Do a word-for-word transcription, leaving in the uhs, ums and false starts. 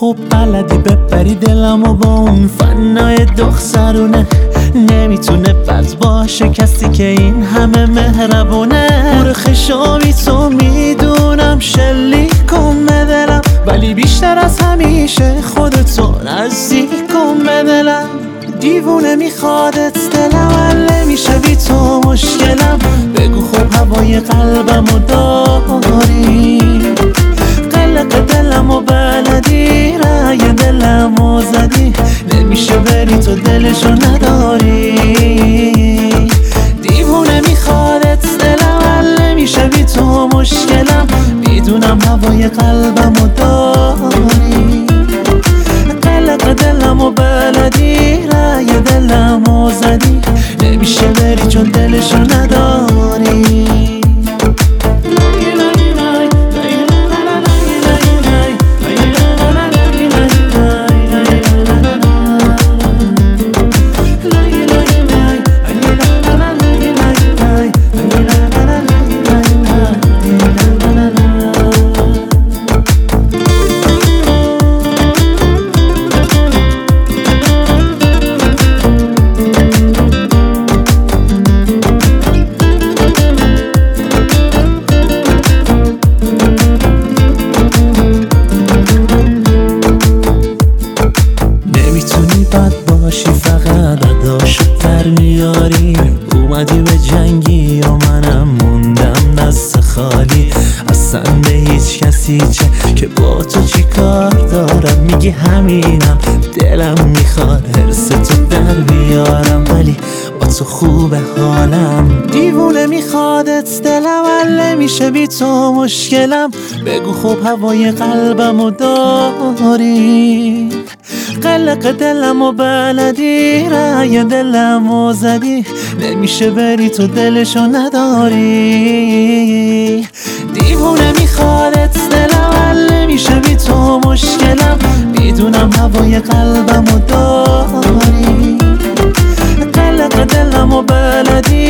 خوب بلدی ببری دلمو با اون فنای دخترونه، نمیتونه بد باشه کسی که این همه مهربونه. مرخ شامی تو میدونم شلیک کن به دلم، ولی بیشتر از همیشه خودتو نزدیک کن به دلم. دیوونه میخوادت دلم، حل نمیشه بی تو مشکلم. بگو خب هوای قلبمو داری، قلق دلمو بلدی، رای دلمو زدی، نمیشه بری تو دلشو نداری. دیوونه میخوادت دلم، حل نمیشه بی تو مشکلم. میدونم هوای قلبمو داری، قلق دلمو بلدی، رای دلمو زدی، نمیشه بری چون دلشو نداری. فقط اداشو در میاری، اومدی به جنگی و منم موندم دست خالی. اصلا به هیچ کسی چه که با تو چی کار دارم، میگی همینم دلم میخواد حرس تو در بیارم، ولی با تو خوبه حالم. دیوونه میخوادت دلم، حل نمیشه بی تو مشکلم. بگو خب هوای قلبمو داری، قلق دلمو بلدی، رای دلمو زدی، نمیشه بری تو دلشو نداری. دیوونه میخوادت دلم، حل نمیشه بی تو مشکلم. میدونم هوای قلبمو داری، قلق دلمو بلدی،